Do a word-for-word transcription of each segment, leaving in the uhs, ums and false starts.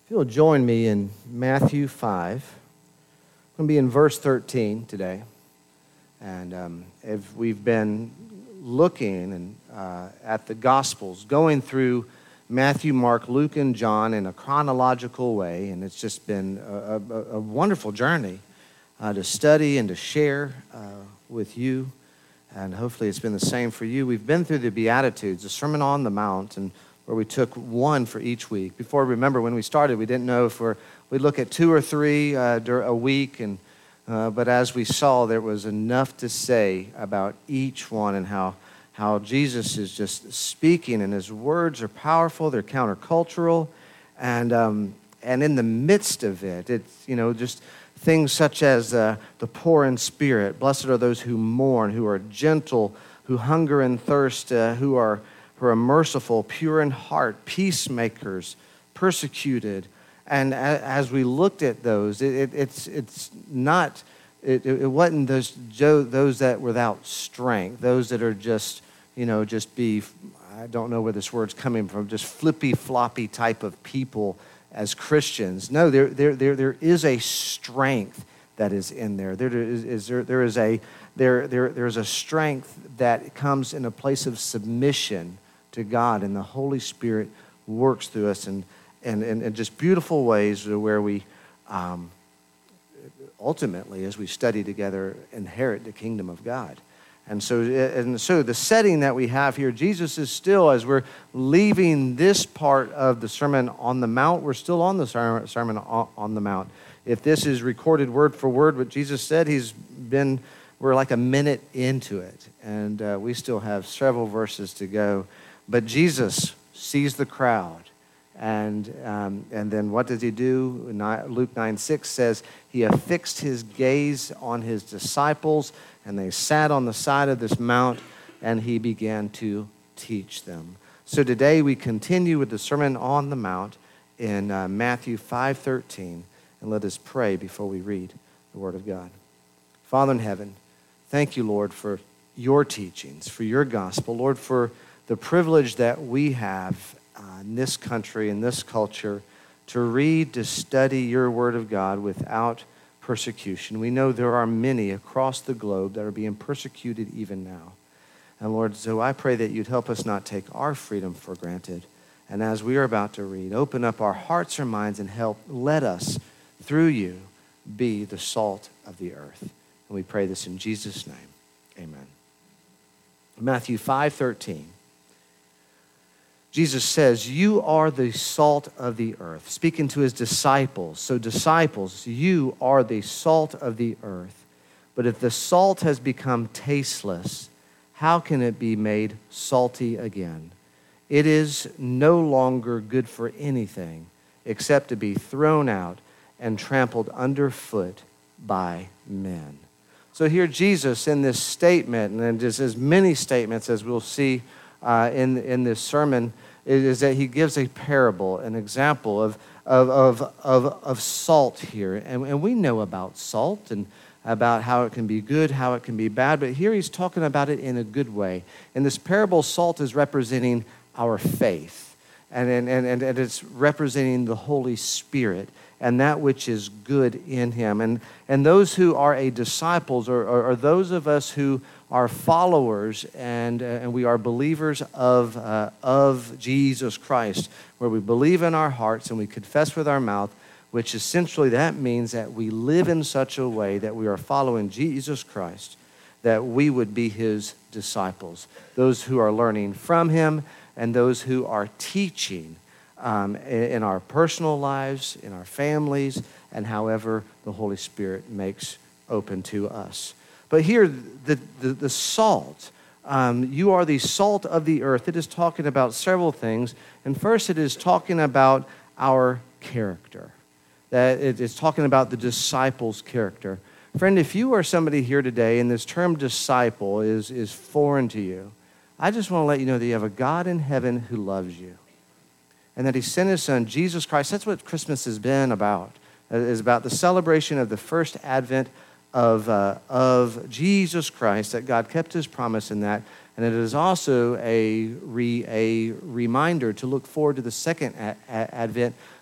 If you'll join me in Matthew five, I'm going to be in verse thirteen today. And um, if we've been looking and uh, at the Gospels, going through Matthew, Mark, Luke, and John in a chronological way, and it's just been a, a, a wonderful journey uh, to study and to share uh, with you. And hopefully it's been the same for you. We've been through the Beatitudes, the Sermon on the Mount, and where we took one for each week. Before, remember, when we started, we didn't know if we're, we'd look at two or three uh, a week, and uh, but as we saw, there was enough to say about each one and how how Jesus is just speaking, and his words are powerful, they're countercultural, and um, and in the midst of it, it's, you know, just things such as uh, the poor in spirit, blessed are those who mourn, who are gentle, who hunger and thirst, uh, who are who are merciful, pure in heart, peacemakers, persecuted. And as we looked at those, it, it, it's it's not, it, it wasn't those those that were without strength, those that are just, you know, just be, I don't know where this word's coming from, just flippy floppy type of people as Christians. No, there there there there is a strength that is in there. There is, is there there is a there there there's a strength that comes in a place of submission to God, and the Holy Spirit works through us in, in, in, in just beautiful ways where we um, ultimately, as we study together, inherit the kingdom of God. And so, and so the setting that we have here, Jesus is still, as we're leaving this part of the Sermon on the Mount, we're still on the Sermon on the Mount. If this is recorded word for word what Jesus said, he's been, we're like a minute into it, and uh, we still have several verses to go. But Jesus sees the crowd, and um, and then what does he do? Luke nine six says, he affixed his gaze on his disciples, and they sat on the side of this mount, and he began to teach them. So today we continue with the Sermon on the Mount in uh, Matthew five thirteen, and let us pray before we read the Word of God. Father in heaven, thank you, Lord, for your teachings, for your gospel. Lord, for the privilege that we have uh, in this country, in this culture, to read, to study your word of God without persecution. We know there are many across the globe that are being persecuted even now. And Lord, so I pray that you'd help us not take our freedom for granted. And as we are about to read, open up our hearts and minds and help, let us, through you, be the salt of the earth. And we pray this in Jesus' name. Amen. Matthew five thirteen. Jesus says, you are the salt of the earth, speaking to his disciples. So disciples, you are the salt of the earth. But if the salt has become tasteless, how can it be made salty again? It is no longer good for anything except to be thrown out and trampled underfoot by men. So here Jesus in this statement, and just as many statements as we'll see Uh, in, in this sermon, is that he gives a parable, an example of, of, of, of, of salt here. And, and we know about salt and about how it can be good, how it can be bad, but here he's talking about it in a good way. In this parable, salt is representing our faith, and, and, and, and it's representing the Holy Spirit and that which is good in him. And, and those who are a disciples, or, or, or those of us who are followers and, uh, and we are believers of, uh, of Jesus Christ, where we believe in our hearts and we confess with our mouth, which essentially that means that we live in such a way that we are following Jesus Christ, that we would be his disciples, those who are learning from him and those who are teaching um, in our personal lives, in our families, and however the Holy Spirit makes open to us. But here, the, the, the salt, um, you are the salt of the earth. It is talking about several things. And first, it is talking about our character. That it is talking about the disciple's character. Friend, if you are somebody here today and this term disciple is, is foreign to you, I just want to let you know that you have a God in heaven who loves you. And that he sent his son, Jesus Christ. That's what Christmas has been about. It is about the celebration of the first advent of uh, of Jesus Christ, that God kept his promise in that. And it is also a, re, a reminder to look forward to the second a- a- advent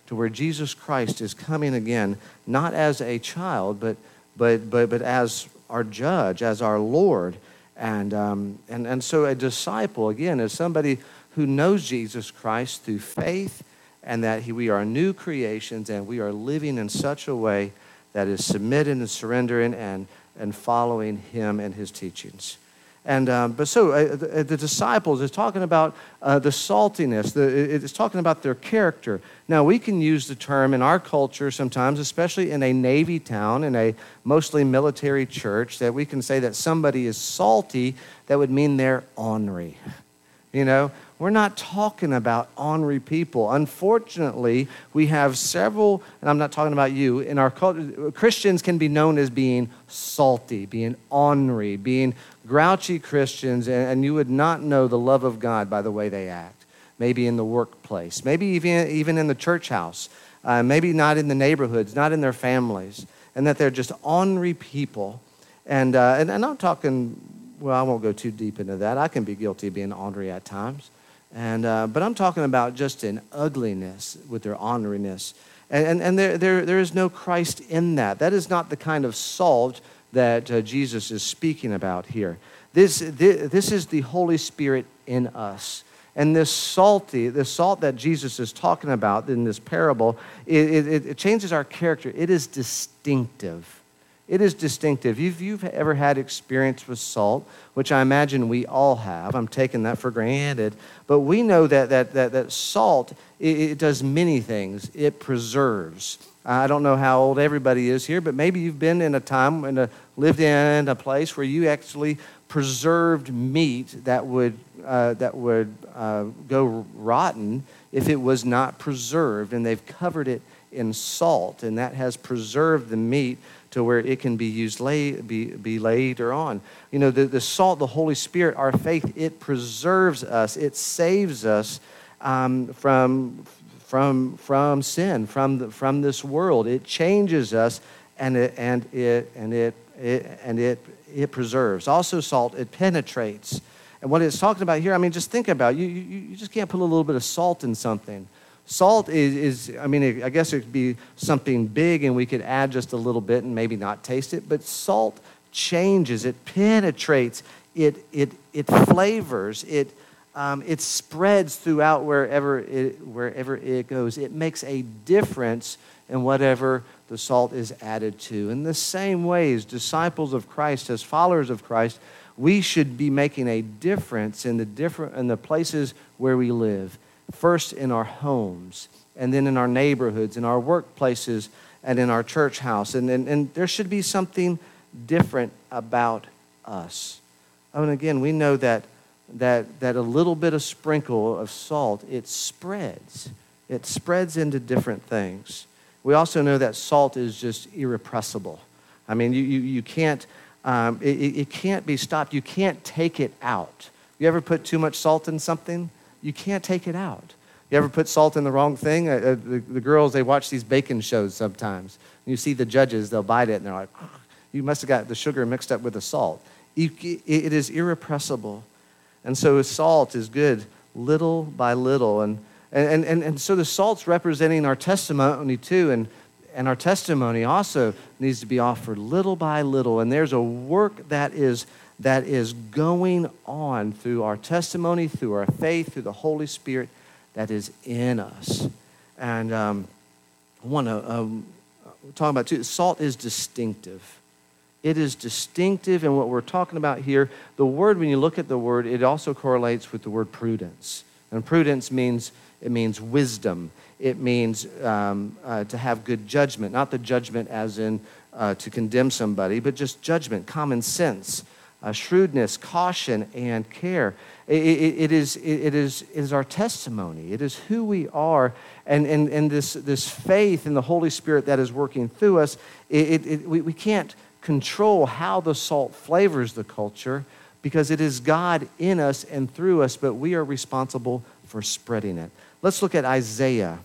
to where Jesus Christ is coming again, not as a child, but but but but as our judge, as our Lord. And um, and and so a disciple, again, is somebody who knows Jesus Christ through faith, and that he, we are new creations, and we are living in such a way that is submitted and surrendering and and following him and his teachings. And um, but so uh, the, the disciples is talking about uh, the saltiness. The, it's talking about their character. Now we can use the term in our culture sometimes, especially in a Navy town, in a mostly military church, that we can say that somebody is salty. That would mean they're ornery. You know, we're not talking about ornery people. Unfortunately, we have several, and I'm not talking about you, in our culture, Christians can be known as being salty, being ornery, being grouchy Christians, and, and you would not know the love of God by the way they act. Maybe in the workplace, maybe even, even in the church house, uh, maybe not in the neighborhoods, not in their families, and that they're just ornery people. And, uh, and, and I'm talking, well, I won't go too deep into that. I can be guilty of being ornery at times. And uh, but I'm talking about just an ugliness with their orneriness. And, and, and there, there, there is no Christ in that. That is not the kind of salt that uh, Jesus is speaking about here. This, this, this is the Holy Spirit in us. And this salty, the salt that Jesus is talking about in this parable, it, it, it changes our character. It is distinctive. It is distinctive. If you've ever had experience with salt, which I imagine we all have, I'm taking that for granted, but we know that that that, that salt, it, it does many things. It preserves. I don't know how old everybody is here, but maybe you've been in a time, in a, lived in a place where you actually preserved meat that would uh, that would uh, go rotten if it was not preserved, and they've covered it in salt, and that has preserved the meat to where it can be used lay, be, be later on. You know, the, the salt, the Holy Spirit, our faith, it preserves us. It saves us um, from, from, from sin, from, the, from this world. It changes us, and it, and it, and it, it, and it, it preserves. Also, salt, it penetrates. And what it's talking about here, I mean, just think about it. You, you, you just can't put a little bit of salt in something. Salt is, is, I mean, I guess it could be something big and we could add just a little bit and maybe not taste it, but salt changes, it penetrates, it it it flavors, it um, it spreads throughout wherever it, wherever it goes. It makes a difference in whatever the salt is added to. In the same way, as disciples of Christ, as followers of Christ, we should be making a difference in the different in the places where we live. First in our homes, and then in our neighborhoods, in our workplaces, and in our church house. And, and, and there should be something different about us. Oh, and again, we know that, that, that a little bit of sprinkle of salt, it spreads. It spreads into different things. We also know that salt is just irrepressible. I mean, you, you, you can't, um, it, it can't be stopped. You can't take it out. You ever put too much salt in something? You can't take it out. You ever put salt in the wrong thing? Uh, the, the girls, they watch these baking shows sometimes. You see the judges, they'll bite it, and they're like, oh, you must have got the sugar mixed up with the salt. You, it is irrepressible. And so salt is good little by little. And, and, and, and so the salt's representing our testimony too, and, and our testimony also needs to be offered little by little. And there's a work that is that is going on through our testimony, through our faith, through the Holy Spirit that is in us. And um, I want to um, talk about, too, salt is distinctive. It is distinctive, and what we're talking about here, the word, when you look at the word, it also correlates with the word prudence. And prudence means, it means wisdom. It means um, uh, to have good judgment, not the judgment as in uh, to condemn somebody, but just judgment, common sense. Uh, shrewdness, caution, and care. It, it, it, is, it, is, it is our testimony. It is who we are. And, and, and this, this faith in the Holy Spirit that is working through us, it, it, it, we, we can't control how the salt flavors the culture because it is God in us and through us, but we are responsible for spreading it. Let's look at Isaiah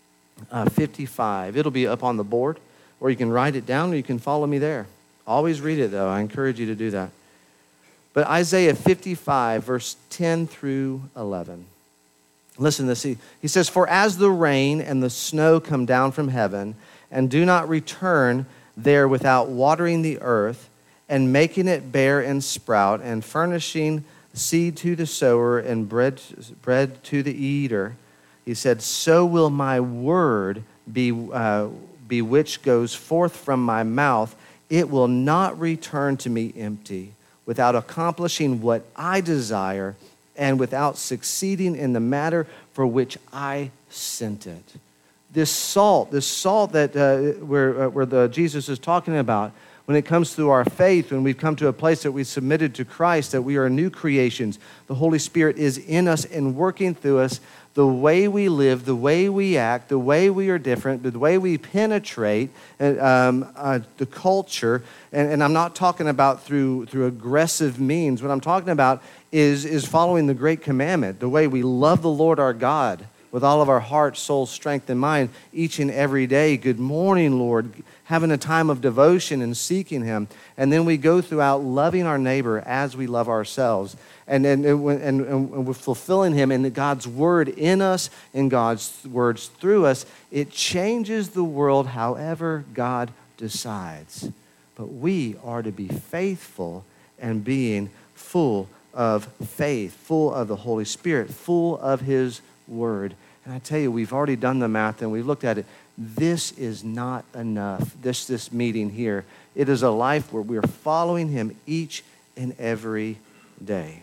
uh, fifty-five. It'll be up on the board, or you can write it down, or you can follow me there. Always read it, though. I encourage you to do that. But Isaiah fifty-five, verse ten through eleven. Listen to this. He, he says, for as the rain and the snow come down from heaven and do not return there without watering the earth and making it bear and sprout and furnishing seed to the sower and bread, bread to the eater, he said, so will my word be, uh, be which goes forth from my mouth. It will not return to me empty, without accomplishing what I desire and without succeeding in the matter for which I sent it. This salt, this salt that uh, where, uh, where the, Jesus is talking about, when it comes to our faith, when we've come to a place that we've submitted to Christ, that we are new creations, the Holy Spirit is in us and working through us. The way we live, the way we act, the way we are different, the way we penetrate um, uh, the culture, and, and I'm not talking about through, through aggressive means. What I'm talking about is, is following the great commandment, the way we love the Lord our God with all of our heart, soul, strength, and mind each and every day. Good morning, Lord. Having a time of devotion and seeking Him. And then we go throughout loving our neighbor as we love ourselves. And, and, and, and, and we're fulfilling Him and God's Word in us and God's words through us. It changes the world however God decides. But we are to be faithful and being full of faith, full of the Holy Spirit, full of His Word. And I tell you, we've already done the math and we've looked at it. This is not enough, this, this meeting here. It is a life where we are following Him each and every day.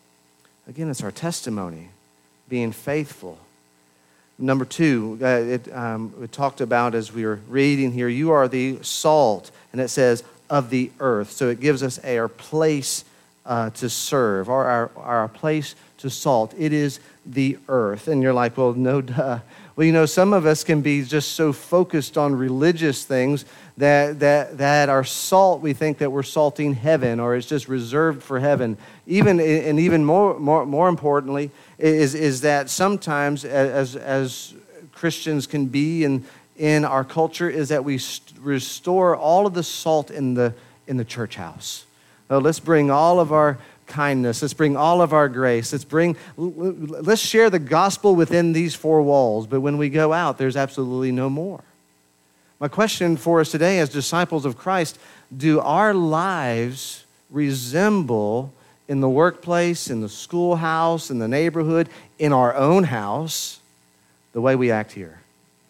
Again, it's our testimony, being faithful. Number two, uh, it, um, it talked about as we were reading here, you are the salt, and it says of the earth. So it gives us a, our place uh, to serve, or our, our place to salt. It is the earth. And you're like, well, no duh. Well, you know, some of us can be just so focused on religious things that that that our salt, we think that we're salting heaven, or it's just reserved for heaven. Even and even more more more importantly is is that sometimes as as Christians can be in in our culture is that we restore all of the salt in the in the church house. So let's bring all of our kindness. Let's bring all of our grace. Let's bring, let's share the gospel within these four walls. But when we go out, there's absolutely no more. My question for us today as disciples of Christ, do our lives resemble in the workplace, in the schoolhouse, in the neighborhood, in our own house, the way we act here?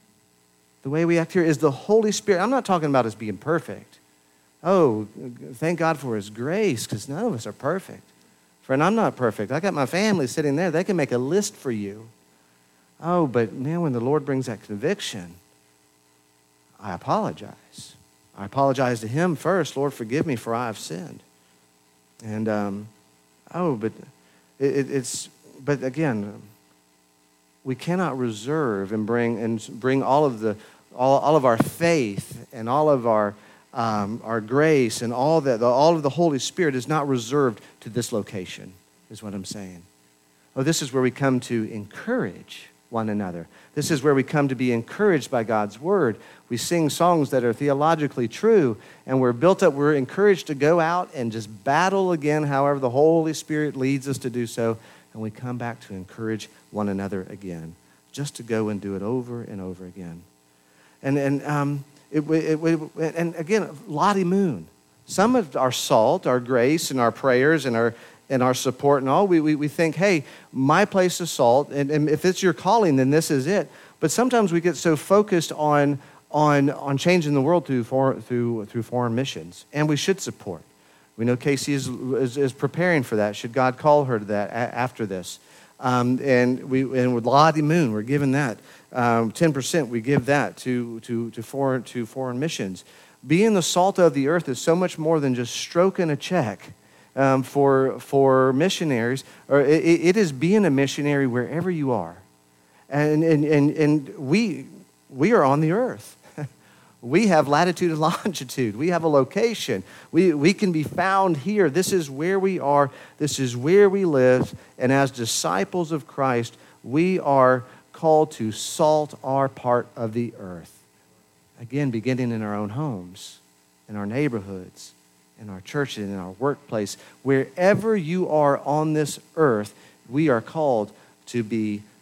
The way we act here is the Holy Spirit. I'm not talking about us being perfect. Oh, thank God for His grace, because none of us are perfect. Friend, I'm not perfect. I got my family sitting there. They can make a list for you. Oh, but man, when the Lord brings that conviction, I apologize. I apologize to Him first. Lord, forgive me, for I have sinned. And, um, oh, but it, it's, but again, we cannot reserve and bring and bring all of the, all, all of our faith and all of our Um, our grace and all that, the, all of the Holy Spirit is not reserved to this location, is what I'm saying. Oh, this is where we come to encourage one another. This is where we come to be encouraged by God's Word. We sing songs that are theologically true, and we're built up, we're encouraged to go out and just battle again, however the Holy Spirit leads us to do so, and we come back to encourage one another again, just to go and do it over and over again. And, and, um, It, it, it, and again, Lottie Moon. Some of our salt, our grace, and our prayers, and our and our support, and all, we we, we think, hey, my place is salt, and, and if it's your calling, then this is it. But sometimes we get so focused on on on changing the world through for, through through foreign missions, and we should support. We know Casey is is, is preparing for that. Should God call her to that a, after this? Um, and we and with Lottie Moon, we're giving that. Um, ten percent we give that to, to, to, foreign, to foreign missions. Being the salt of the earth is so much more than just stroking a check um, for, for missionaries. Or it, it is being a missionary wherever you are. And, and, and, and we, we are on the earth. We have latitude and longitude. We have a location. We, we can be found here. This is where we are. This is where we live. And as disciples of Christ, we are called to salt our part of the earth. Again, beginning in our own homes, in our neighborhoods, in our churches, in our workplace. Wherever you are on this earth, we are called to be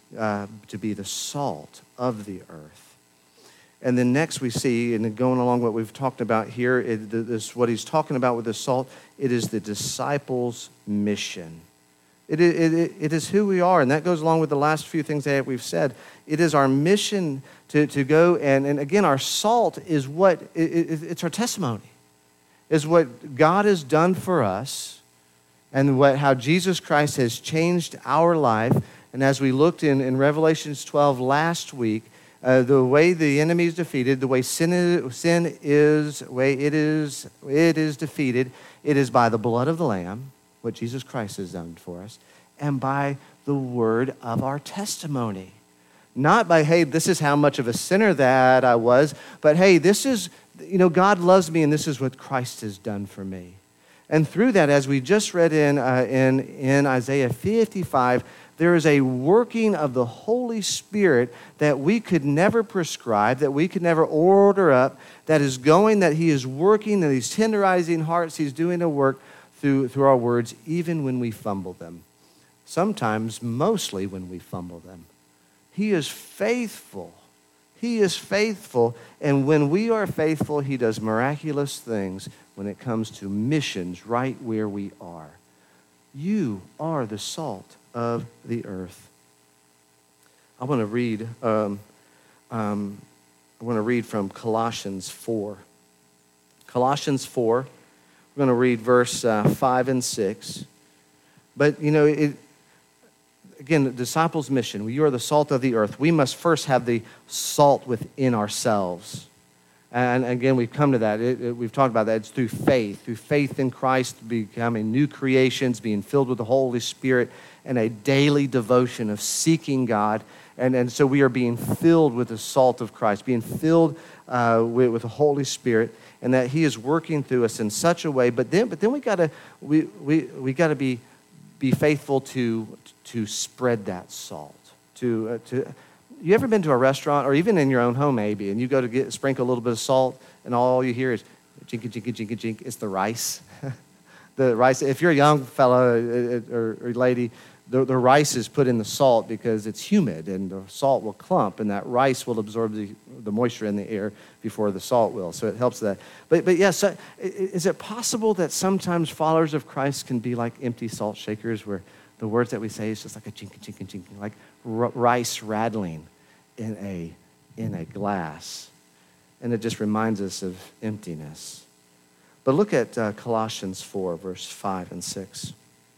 uh, to be the salt of the earth. And then next we see, and going along what we've talked about here, it, this what he's talking about with the salt, it is the disciples' mission. It, it, it, it is who we are, and that goes along with the last few things that we've said. It is our mission to, to go, and, and again, our salt is what, it, it, it's our testimony, is what God has done for us, and what how Jesus Christ has changed our life. And as we looked in, in Revelation twelve last week, uh, the way the enemy is defeated, the way sin is, sin is, way it is, it is defeated, it is by the blood of the Lamb, what Jesus Christ has done for us, and by the word of our testimony. Not by, hey, this is how much of a sinner that I was, but hey, this is, you know, God loves me and this is what Christ has done for me. And through that, as we just read in, uh, in, in Isaiah fifty-five, there is a working of the Holy Spirit that we could never prescribe, that we could never order up, that is going, that he is working, that he's tenderizing hearts, he's doing a work through, through our words, even when we fumble them. Sometimes, mostly when we fumble them. He is faithful. He is faithful, and when we are faithful, he does miraculous things when it comes to missions right where we are. You are the salt of the earth. I want to read. Um, um, I want to read from Colossians four. Colossians four. We're going to read verse uh, five and six. But you know, it, again, the disciples' mission. You are the salt of the earth. We must first have the salt within ourselves. And again, we've come to that. It, it, we've talked about that. It's through faith, through faith in Christ, becoming new creations, being filled with the Holy Spirit, and a daily devotion of seeking God. And, and so we are being filled with the salt of Christ, being filled uh, with, with the Holy Spirit, and that he is working through us in such a way. But then, but then we gotta we we we gotta be be faithful to to spread that salt. To uh, to. You ever been to a restaurant, or even in your own home maybe, and you go to get sprinkle a little bit of salt, and all you hear is jinky, jinky, jinky, jinky. It's the rice. The rice. If you're a young fellow or, or lady, the, the rice is put in the salt because it's humid, and the salt will clump, and that rice will absorb the, the moisture in the air before the salt will. So it helps that. But but yes, yeah, so is it possible that sometimes followers of Christ can be like empty salt shakers, where the words that we say is just like a jinky, jinky, jinky, like r- rice rattling in a in a glass, and it just reminds us of emptiness. But look at uh, Colossians four, verse five and six.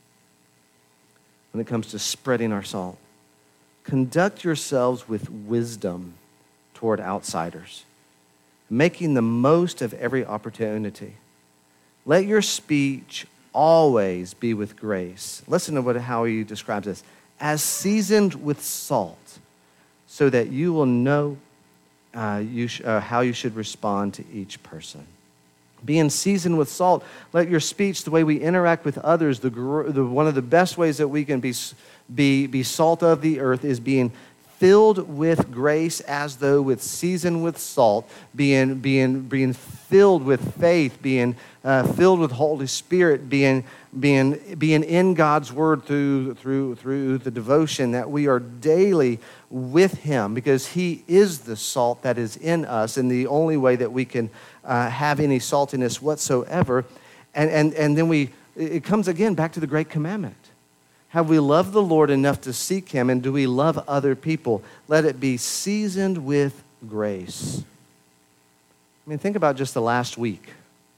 When it comes to spreading our salt, conduct yourselves with wisdom toward outsiders, making the most of every opportunity. Let your speech always be with grace. Listen to what, how he describes this. As seasoned with salt, so that you will know uh, you sh- uh, how you should respond to each person. Being seasoned with salt, let your speech, the way we interact with others, the, gr- the one of the best ways that we can be, be, be salt of the earth is being filled with grace, as though with seasoned with salt, being, being, being filled with faith, being uh, filled with Holy Spirit, being, being, being in God's Word through, through, through the devotion, that we are daily with Him, because He is the salt that is in us, and the only way that we can uh, have any saltiness whatsoever. And, and, and then we, it comes again back to the great commandment. Have we loved the Lord enough to seek Him, and do we love other people? Let it be seasoned with grace. I mean, think about just the last week.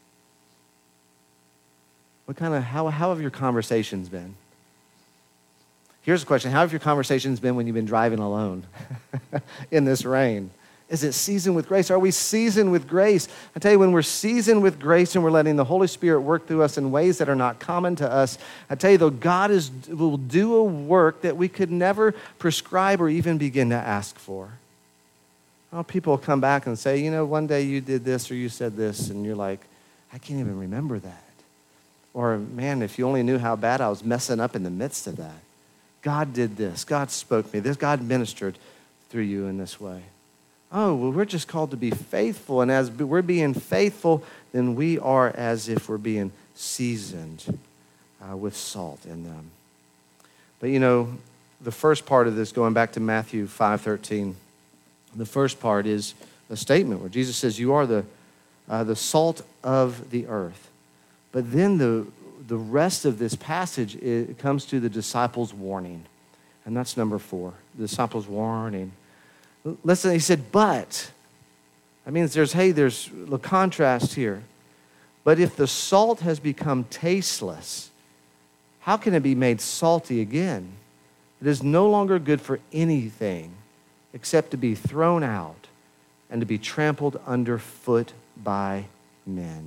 What kind of, how, how have your conversations been? Here's a question. How have your conversations been when you've been driving alone in this rain? Is it seasoned with grace? Are we seasoned with grace? I tell you, when we're seasoned with grace and we're letting the Holy Spirit work through us in ways that are not common to us, I tell you, though, God is, will do a work that we could never prescribe or even begin to ask for. Well, people will come back and say, you know, one day you did this or you said this, and you're like, I can't even remember that. Or, man, if you only knew how bad I was messing up in the midst of that. God did this. God spoke to me. This God ministered through you in this way. Oh, well, we're just called to be faithful. And as we're being faithful, then we are as if we're being seasoned uh, with salt in them. But, you know, the first part of this, going back to Matthew five thirteen, the first part is a statement where Jesus says, you are the, uh, the salt of the earth. But then the, the rest of this passage, it comes to the disciples' warning. And that's number four, the disciples' warning. Listen, he said, but. That means there's, hey, there's a contrast here. But if the salt has become tasteless, how can it be made salty again? It is no longer good for anything except to be thrown out and to be trampled underfoot by men.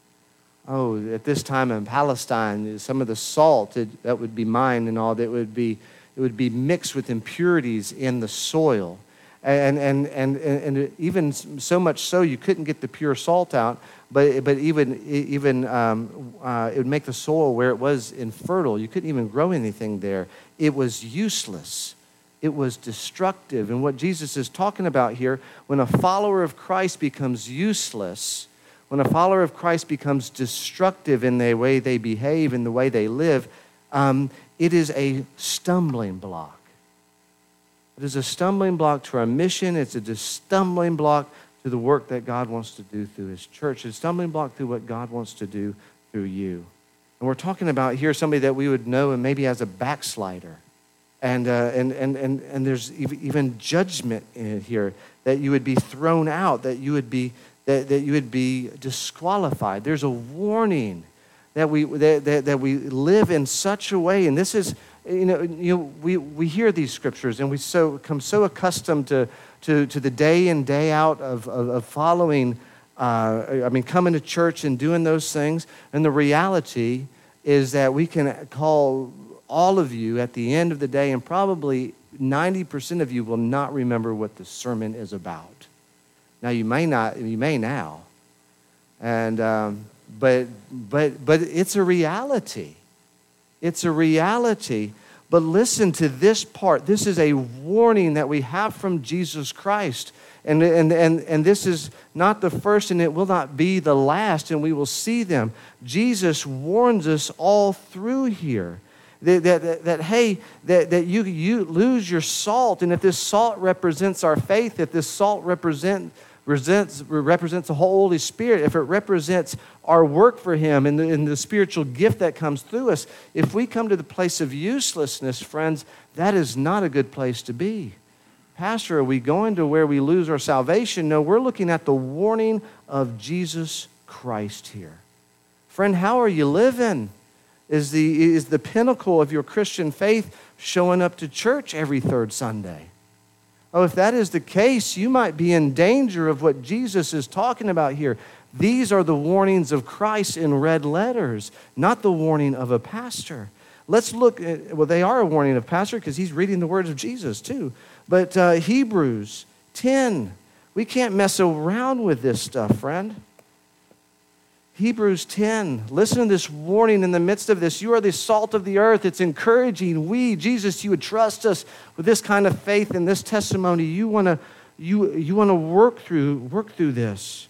Oh, at this time in Palestine, some of the salt it, that would be mined and all, that would be, it would be mixed with impurities in the soil. And, and, and, and even so much so, you couldn't get the pure salt out, but, but even, even um, uh, it would make the soil where it was infertile. You couldn't even grow anything there. It was useless. It was destructive. And what Jesus is talking about here, when a follower of Christ becomes useless, when a follower of Christ becomes destructive in the way they behave, in the way they live, um, it is a stumbling block. It is a stumbling block to our mission. It's a stumbling block to the work that God wants to do through his church. It's a stumbling block through what God wants to do through you. And we're talking about here somebody that we would know and maybe as a backslider. And, uh, and, and, and, and there's even judgment in it here, that you would be thrown out, that you would be, that, that you would be disqualified. There's a warning that we, that, that, that we live in such a way, and this is, You know, you know, we, we hear these scriptures and we so come so accustomed to, to, to the day in, day out of, of, of following, uh, I mean, coming to church and doing those things. And the reality is that we can call all of you at the end of the day, and probably ninety percent of you will not remember what the sermon is about. Now, you may not, you may now. And, um, but, but, but it's a reality. It's a reality. But listen to this part. This is a warning that we have from Jesus Christ. And, and, and, and this is not the first, and it will not be the last, and we will see them. Jesus warns us all through here that, that, that, that hey, that, that you, you lose your salt. And if this salt represents our faith, if this salt represents Represents, represents the whole Holy Spirit, if it represents our work for him and the, and the spiritual gift that comes through us, if we come to the place of uselessness, friends, that is not a good place to be. Pastor, are we going to where we lose our salvation? No, we're looking at the warning of Jesus Christ here. Friend, how are you living? Is the, is the pinnacle of your Christian faith showing up to church every third Sunday? Oh, if that is the case, you might be in danger of what Jesus is talking about here. These are the warnings of Christ in red letters, not the warning of a pastor. Let's look at, well, they are a warning of pastor because he's reading the words of Jesus too. But uh, Hebrews ten, we can't mess around with this stuff, friend. Hebrews ten, listen to this warning in the midst of this. You are the salt of the earth. It's encouraging. We, Jesus, you would trust us with this kind of faith and this testimony. You want to you, you want to work through, work through this.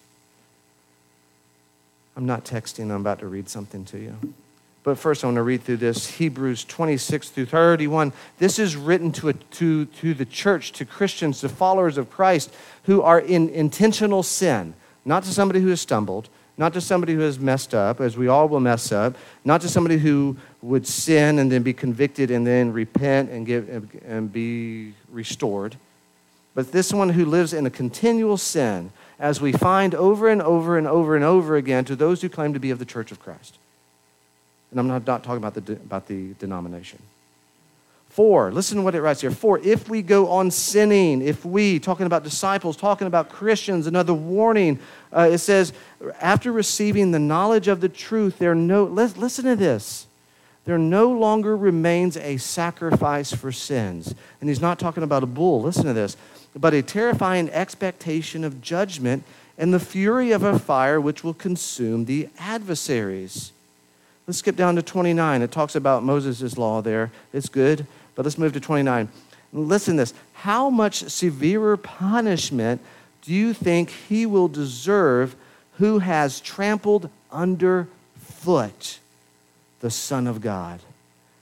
I'm not texting. I'm about to read something to you. But first I want to read through this, Hebrews twenty-six through thirty-one. This is written to, a, to, to the church, to Christians, to followers of Christ who are in intentional sin, not to somebody who has stumbled, not to somebody who has messed up, as we all will mess up, not to somebody who would sin and then be convicted and then repent and give and be restored, but this one who lives in a continual sin, as we find over and over and over and over again to those who claim to be of the Church of Christ. And I'm not, not talking about the, about the denomination. For, listen to what it writes here. For if we go on sinning, if we, talking about disciples, talking about Christians, another warning, uh, it says, after receiving the knowledge of the truth, there no, listen to this, there no longer remains a sacrifice for sins. And he's not talking about a bull, listen to this, but a terrifying expectation of judgment and the fury of a fire which will consume the adversaries. Let's skip down to twenty-nine. It talks about Moses' law there. It's good. But let's move to twenty-nine. Listen to this. How much severer punishment do you think he will deserve who has trampled underfoot the Son of God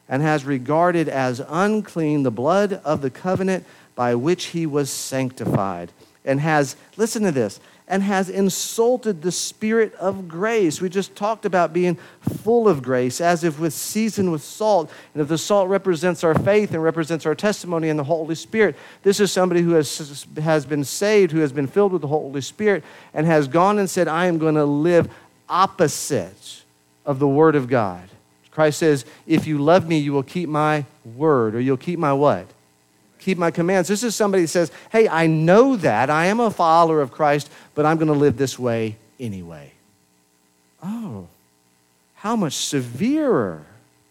and has regarded as unclean the blood of the covenant by which he was sanctified, and has, listen to this, and has insulted the Spirit of grace. We just talked about being full of grace, as if with seasoned with salt. And if the salt represents our faith and represents our testimony in the Holy Spirit, this is somebody who has, has been saved, who has been filled with the Holy Spirit, and has gone and said, I am going to live opposite of the Word of God. Christ says, if you love me, you will keep my word, or you'll keep my what? Keep my commands. This is somebody who says, hey, I know that. I am a follower of Christ, but I'm going to live this way anyway. Oh, how much severer.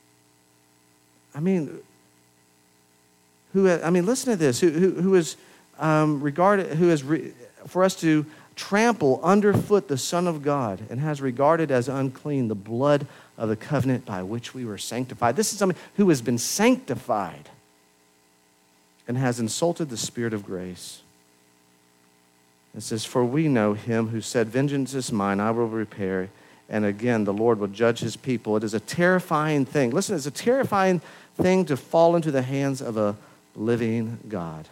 I mean, who? I mean, listen to this. Who, who, who is um, regarded? Who is re, for us to trample underfoot the Son of God, and has regarded as unclean the blood of the covenant by which we were sanctified. This is somebody who has been sanctified and has insulted the Spirit of grace. It says, for we know him who said, vengeance is mine, I will repay. And again, the Lord will judge his people. It is a terrifying thing. Listen, it's a terrifying thing to fall into the hands of a living God.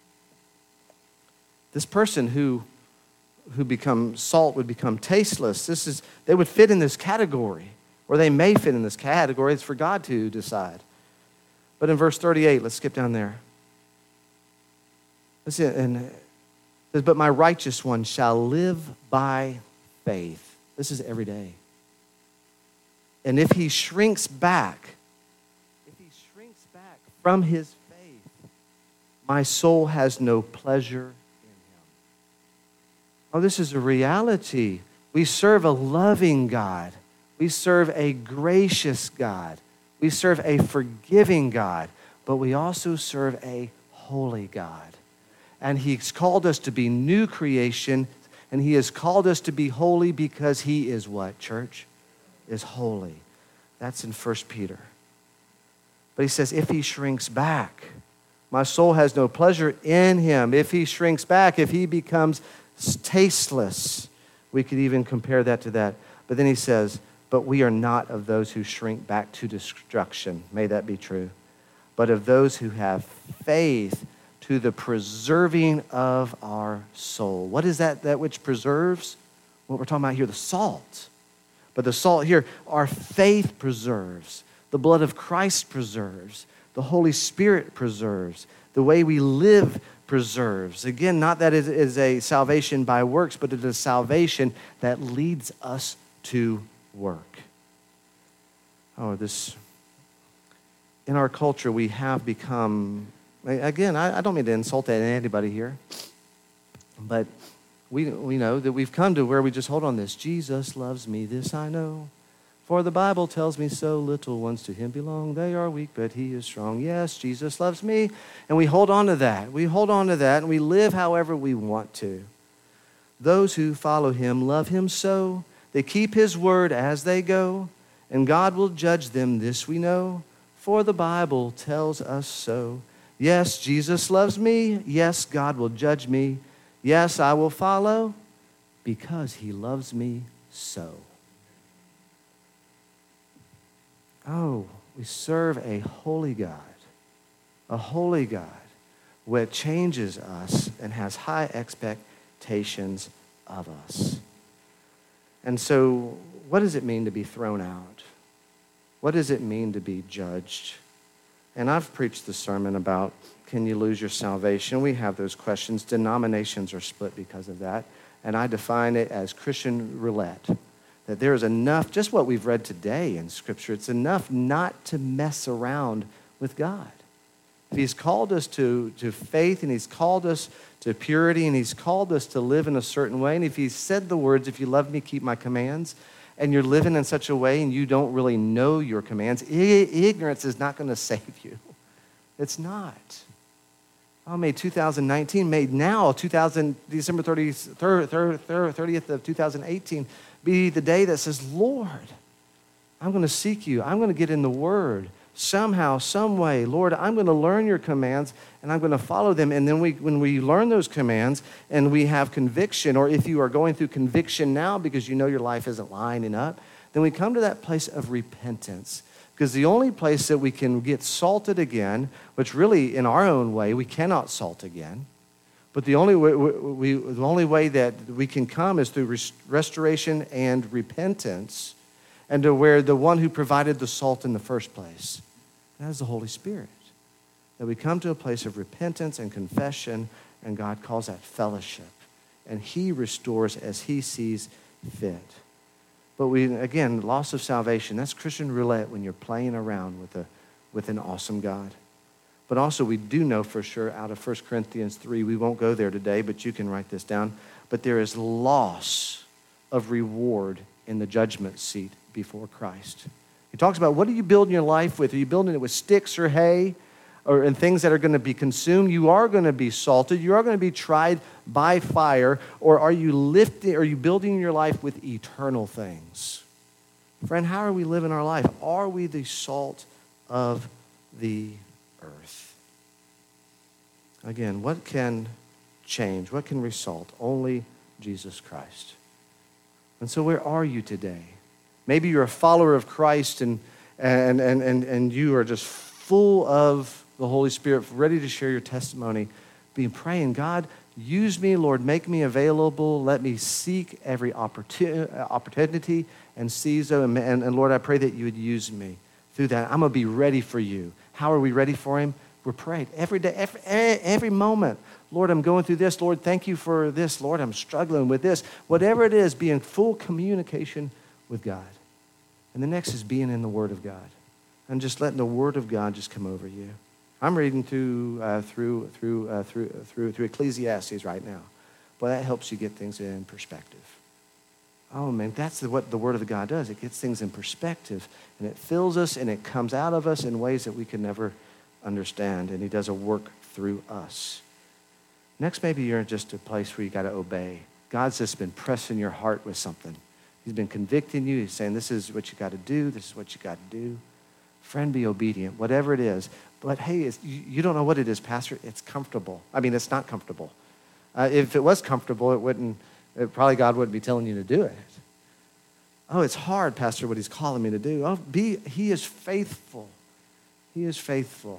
This person who, who become salt would become tasteless. This is, they would fit in this category, or they may fit in this category. It's for God to decide. But in verse thirty-eight, let's skip down there. Listen, and it says, but my righteous one shall live by faith. This is every day. And if he shrinks back, if he shrinks back from his faith, my soul has no pleasure in him. Oh, this is a reality. We serve a loving God. We serve a gracious God. We serve a forgiving God. But we also serve a holy God. And he's called us to be new creation, and he has called us to be holy because he is what, church? Is holy. That's in First Peter. But he says, if he shrinks back, my soul has no pleasure in him. If he shrinks back, if he becomes tasteless, we could even compare that to that. But then he says, but we are not of those who shrink back to destruction. May that be true. But of those who have faith to the preserving of our soul. What is that, that which preserves? What we're talking about here, the salt. But the salt here, our faith preserves. The blood of Christ preserves. The Holy Spirit preserves. The way we live preserves. Again, not that it is a salvation by works, but it is salvation that leads us to work. Oh, this, in our culture, we have become, again, I, I don't mean to insult anybody here, but we, we know that we've come to where we just hold on this. Jesus loves me, this I know. For the Bible tells me so, little ones to him belong. They are weak, but he is strong. Yes, Jesus loves me. And we hold on to that. We hold on to that, and we live however we want to. Those who follow him love him so. They keep his word as they go, and God will judge them, this we know. For the Bible tells us so. Yes, Jesus loves me. Yes, God will judge me. Yes, I will follow because he loves me so. Oh, we serve a holy God, a holy God which changes us and has high expectations of us. And so, what does it mean to be thrown out? What does it mean to be judged? And I've preached the sermon about, can you lose your salvation? We have those questions. Denominations are split because of that. And I define it as Christian roulette. That there is enough, just what we've read today in Scripture, it's enough not to mess around with God. If he's called us to, to faith, and he's called us to purity, and he's called us to live in a certain way, and if he's said the words, if you love me, keep my commands, and you're living in such a way and you don't really know your commands, ignorance is not going to save you. It's not. Oh, may two thousand nineteen, may now, two thousand, December thirtieth, thirtieth of two thousand eighteen, be the day that says, Lord, I'm going to seek you. I'm going to get in the Word somehow, some way. Lord, I'm going to learn your commands, and I'm going to follow them. And then we, when we learn those commands and we have conviction, or if you are going through conviction now because you know your life isn't lining up, then we come to that place of repentance. Because the only place that we can get salted again, which really in our own way, we cannot salt again, but the only way, we, the only way that we can come is through rest- restoration and repentance, and to where the one who provided the salt in the first place, that is the Holy Spirit. That we come to a place of repentance and confession, and God calls that fellowship. And he restores as he sees fit. But we, again, loss of salvation, that's Christian roulette when you're playing around with a with an awesome God. But also we do know for sure out of First Corinthians three, we won't go there today, but you can write this down, but there is loss of reward in the judgment seat before Christ. He talks about, what are you building your life with? Are you building it with sticks or hay? Or in things that are going to be consumed? You are going to be salted. You are going to be tried by fire. Or are you lifting? Are you building your life with eternal things? Friend, how are we living our life? Are we the salt of the earth? Again, what can change? What can result? Only Jesus Christ. And so where are you today? Maybe you're a follower of Christ and and and and, and you are just full of the Holy Spirit, ready to share your testimony, being praying, God, use me, Lord, make me available. Let me seek every opportunity and seize them. And, and Lord, I pray that you would use me through that. I'm going to be ready for you. How are we ready for him? We're praying every day, every, every moment. Lord, I'm going through this. Lord, thank you for this. Lord, I'm struggling with this. Whatever it is, be in full communication with God. And the next is being in the Word of God and just letting the Word of God just come over you. I'm reading through uh, through through uh, through through through Ecclesiastes right now. Boy, that helps you get things in perspective. Oh man, that's the, what the Word of God does. It gets things in perspective, and it fills us, and it comes out of us in ways that we can never understand. And He does a work through us. Next, maybe you're in just a place where you got to obey. God's just been pressing your heart with something. He's been convicting you. He's saying, "This is what you got to do. This is what you got to do." Friend, be obedient, whatever it is. But hey, it's, you, you don't know what it is, Pastor. It's comfortable. I mean, it's not comfortable. Uh, if it was comfortable, it wouldn't. It, probably God wouldn't be telling you to do it. Oh, it's hard, Pastor, what He's calling me to do. Oh, be. He is faithful. He is faithful.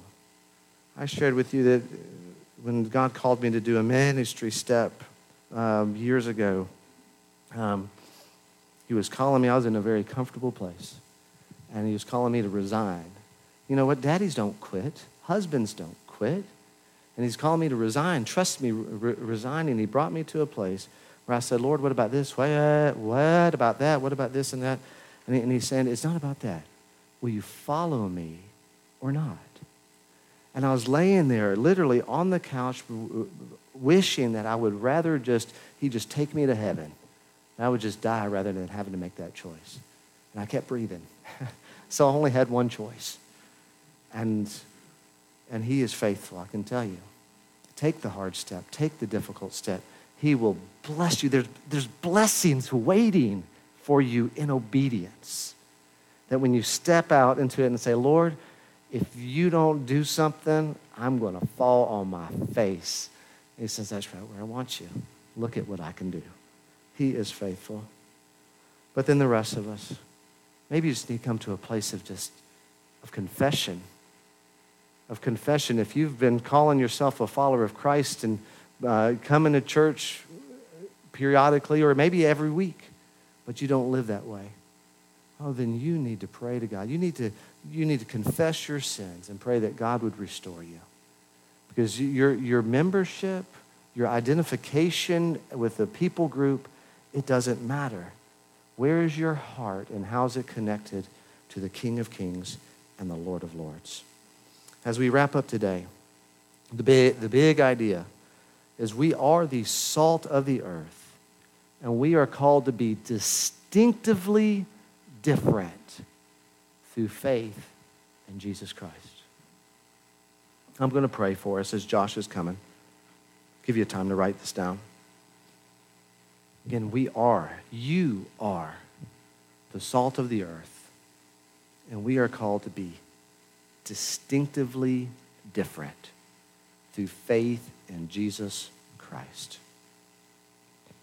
I shared with you that when God called me to do a ministry step um, years ago, um, He was calling me. I was in a very comfortable place, and He was calling me to resign. You know what? Daddies don't quit. Husbands don't quit. And He's calling me to resign. Trust me, re- resigning. He brought me to a place where I said, Lord, what about this? What? What about that? What about this and that? And, he, and He's saying, it's not about that. Will you follow me or not? And I was laying there literally on the couch wishing that I would rather just, He'd just take me to heaven. And I would just die rather than having to make that choice. And I kept breathing. So I only had one choice. And, and He is faithful, I can tell you. Take the hard step. Take the difficult step. He will bless you. There's, there's blessings waiting for you in obedience. That when you step out into it and say, Lord, if you don't do something, I'm going to fall on my face. And He says, that's right where I want you. Look at what I can do. He is faithful. But then the rest of us, maybe you just need to come to a place of just, of confession. Of confession. If you've been calling yourself a follower of Christ and uh, coming to church periodically or maybe every week, but you don't live that way, oh, then you need to pray to God. You need to, you need to confess your sins and pray that God would restore you. Because your, your membership, your identification with the people group, it doesn't matter. Where is your heart and how is it connected to the King of Kings and the Lord of Lords? As we wrap up today, the big, the big idea is we are the salt of the earth, and we are called to be distinctively different through faith in Jesus Christ. I'm going to pray for us as Josh is coming. Give you time to write this down. Again, we are, you are the salt of the earth, and we are called to be distinctively different through faith in Jesus Christ.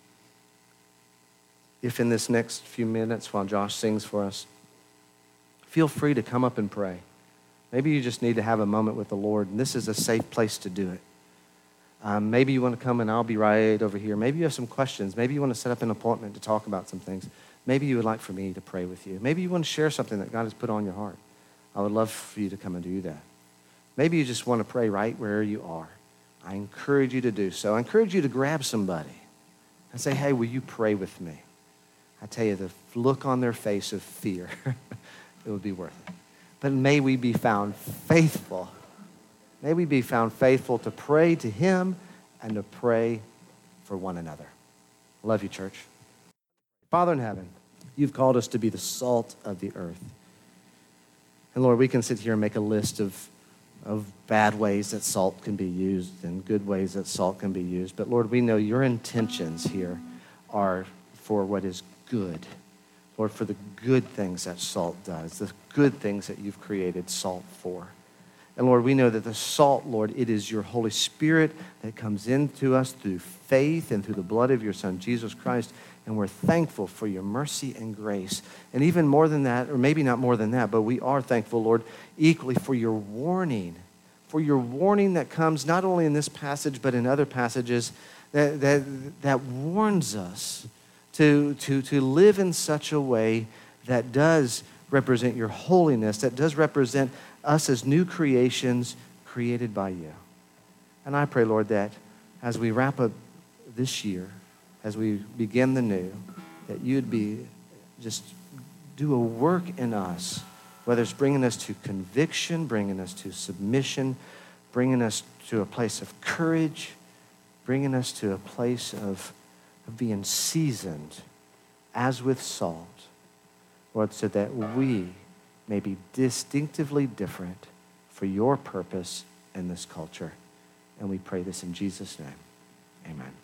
If in this next few minutes while Josh sings for us, feel free to come up and pray. Maybe you just need to have a moment with the Lord, and this is a safe place to do it. Um, maybe you want to come and I'll be right over here. Maybe you have some questions. Maybe you want to set up an appointment to talk about some things. Maybe you would like for me to pray with you. Maybe you want to share something that God has put on your heart. I would love for you to come and do that. Maybe you just want to pray right where you are. I encourage you to do so. I encourage you to grab somebody and say, hey, will you pray with me? I tell you, the look on their face of fear, it would be worth it. But may we be found faithful. May we be found faithful to pray to him and to pray for one another. I love you, church. Father in heaven, you've called us to be the salt of the earth. And Lord, we can sit here and make a list of, of bad ways that salt can be used and good ways that salt can be used. But Lord, we know your intentions here are for what is good. Lord, for the good things that salt does, the good things that you've created salt for. And Lord, we know that the salt, Lord, it is your Holy Spirit that comes into us through faith and through the blood of your Son, Jesus Christ. And we're thankful for your mercy and grace. And even more than that, or maybe not more than that, but we are thankful, Lord, equally for your warning, for your warning that comes not only in this passage, but in other passages that, that, that warns us to, to, to live in such a way that does represent your holiness, that does represent us as new creations created by you. And I pray, Lord, that as we wrap up this year, as we begin the new, that you'd be just do a work in us, whether it's bringing us to conviction, bringing us to submission, bringing us to a place of courage, bringing us to a place of, of being seasoned as with salt, Lord, so that we may be distinctively different for your purpose in this culture. And we pray this in Jesus' name. Amen.